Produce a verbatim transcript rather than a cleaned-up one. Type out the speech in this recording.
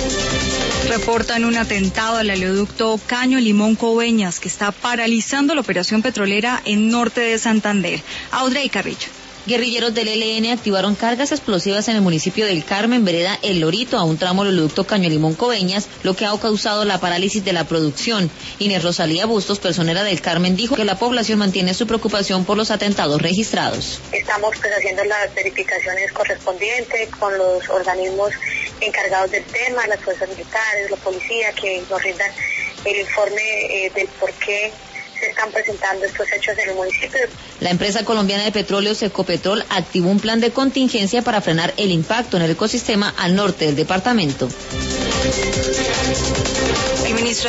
Reportan un atentado al oleoducto Caño Limón Coveñas que está paralizando la operación petrolera en norte de Santander. Audrey Carrillo. Guerrilleros del E L N activaron cargas explosivas en el municipio del Carmen, vereda El Lorito, a un tramo del oleoducto Caño Limón Coveñas, lo que ha causado la parálisis de la producción. Inés Rosalía Bustos, personera del Carmen, dijo que la población mantiene su preocupación por los atentados registrados. Estamos pues haciendo las verificaciones correspondientes con los organismos encargados del tema, las fuerzas militares, la policía, que nos rindan el informe eh, del por qué se están presentando estos hechos en el municipio. La empresa colombiana de petróleo Ecopetrol activó un plan de contingencia para frenar el impacto en el ecosistema al norte del departamento. El ministro